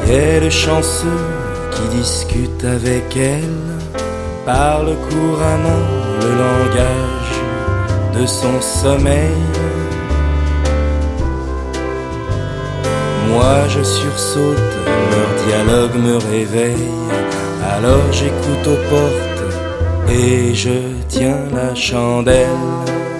Et le chanceux qui discute avec elle parle couramment le langage de son sommeil. Moi je sursaute, leur dialogue me réveille. Alors j'écoute aux portes et je tiens la chandelle.